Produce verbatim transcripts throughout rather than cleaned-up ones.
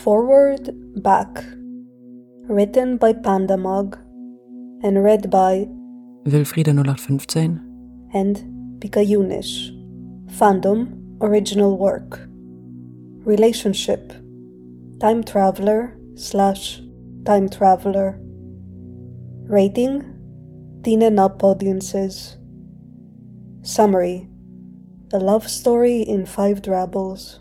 Forward Back, written by Pandamog and read by Wilfriede null acht fünfzehn and Pika Yunish. Fandom Original Work. Relationship Time Traveler slash Time Traveler. Rating Teen and Up Audiences. Summary: a love story in five drabbles.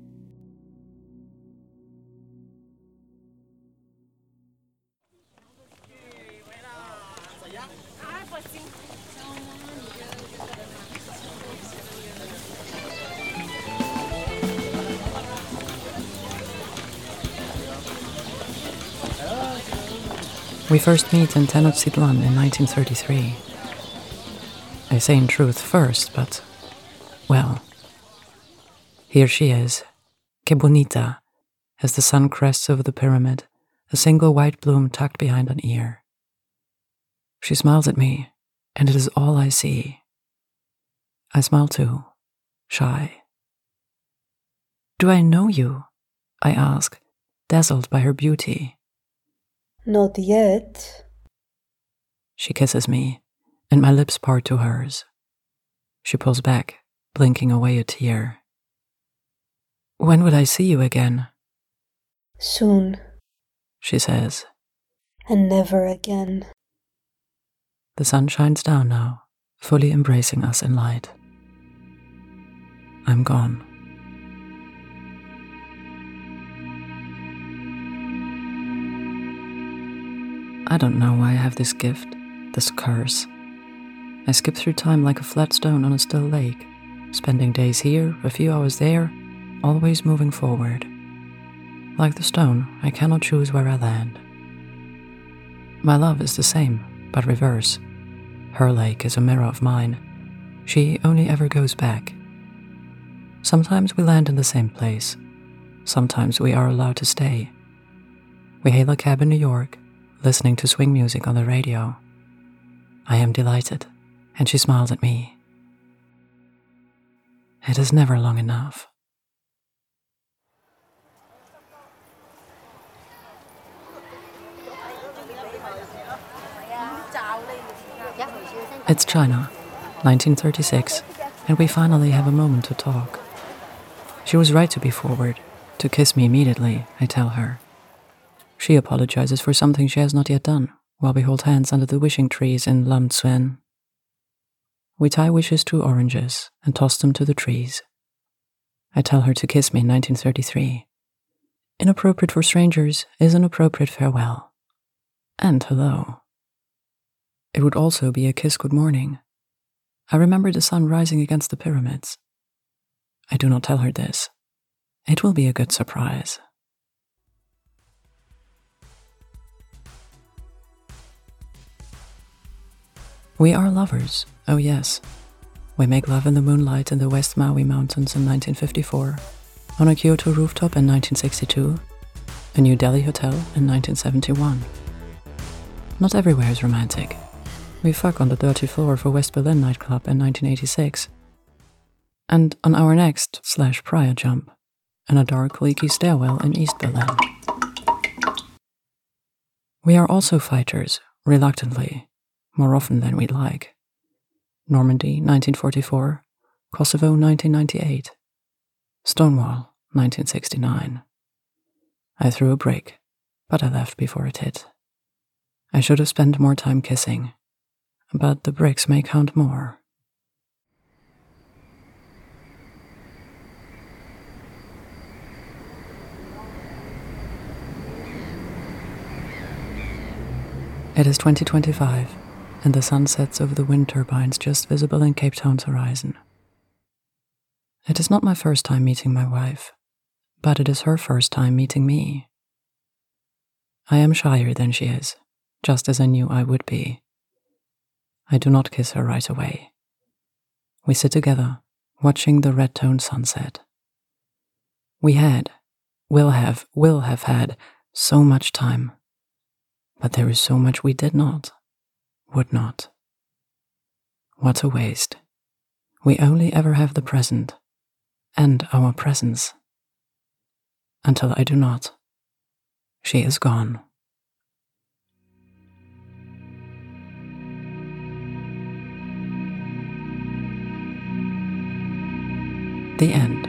We first meet in Tenochtitlan in nineteen thirty-three. I say in truth first, but, well, here she is, que bonita, as the sun crests over the pyramid, a single white bloom tucked behind an ear. She smiles at me, and it is all I see. I smile too, shy. Do I know you? I ask, dazzled by her beauty. Not yet. She kisses me, and my lips part to hers. She pulls back, blinking away a tear. When will I see you again? Soon, she says. And never again. The sun shines down now, fully embracing us in light. I'm gone. I don't know why I have this gift, this curse. I skip through time like a flat stone on a still lake, spending days here, a few hours there, always moving forward. Like the stone, I cannot choose where I land. My love is the same, but reverse. Her lake is a mirror of mine. She only ever goes back. Sometimes we land in the same place. Sometimes we are allowed to stay. We hail a cab in New York, listening to swing music on the radio. I am delighted, and she smiles at me. It is never long enough. It's China, nineteen thirty-six, and we finally have a moment to talk. She was right to be forward, to kiss me immediately, I tell her. She apologizes for something she has not yet done, while we hold hands under the wishing trees in Lam Tsuen. We tie wishes to oranges and toss them to the trees. I tell her to kiss me in nineteen thirty-three. Inappropriate for strangers is an appropriate farewell. And hello. It would also be a kiss good morning. I remember the sun rising against the pyramids. I do not tell her this. It will be a good surprise. We are lovers, oh yes. We make love in the moonlight in the West Maui Mountains in nineteen fifty-four, on a Kyoto rooftop in nineteen sixty-two, a New Delhi hotel in nineteen seventy-one. Not everywhere is romantic. We fuck on the dirty floor of a West Berlin nightclub in nineteen eighty-six. And on our next slash prior jump, in a dark, leaky stairwell in East Berlin. We are also fighters, reluctantly, more often than we'd like. Normandy, nineteen forty-four, Kosovo, nineteen ninety-eight, Stonewall, nineteen sixty-nine. I threw a brick, but I left before it hit. I should have spent more time kissing, but the bricks may count more. It is twenty twenty-five, and the sun sets over the wind turbines just visible in Cape Town's horizon. It is not my first time meeting my wife, but it is her first time meeting me. I am shyer than she is, just as I knew I would be. I do not kiss her right away. We sit together, watching the red-toned sunset. We had, will have, will have had, so much time. But there is so much we did not, would not. What a waste. We only ever have the present, and our presence. Until I do not, She is gone. The end.